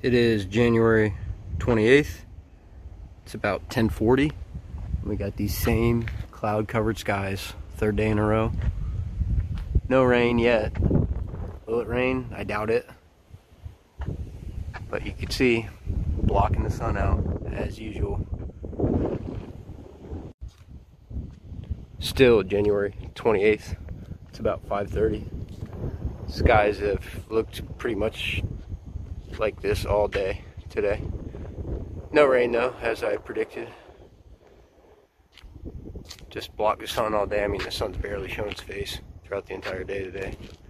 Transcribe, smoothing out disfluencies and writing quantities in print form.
It is January 28th. It's about 10:40. We got these same cloud covered skies, third day in a row. No rain yet. Will it rain? I doubt it. But you can see blocking the sun out as usual. Still January 28th. It's about 5:30. Skies have looked pretty much like this all day today. No rain though, as I predicted. Just blocked the sun all day. I mean, the sun's barely shown its face throughout the entire day today.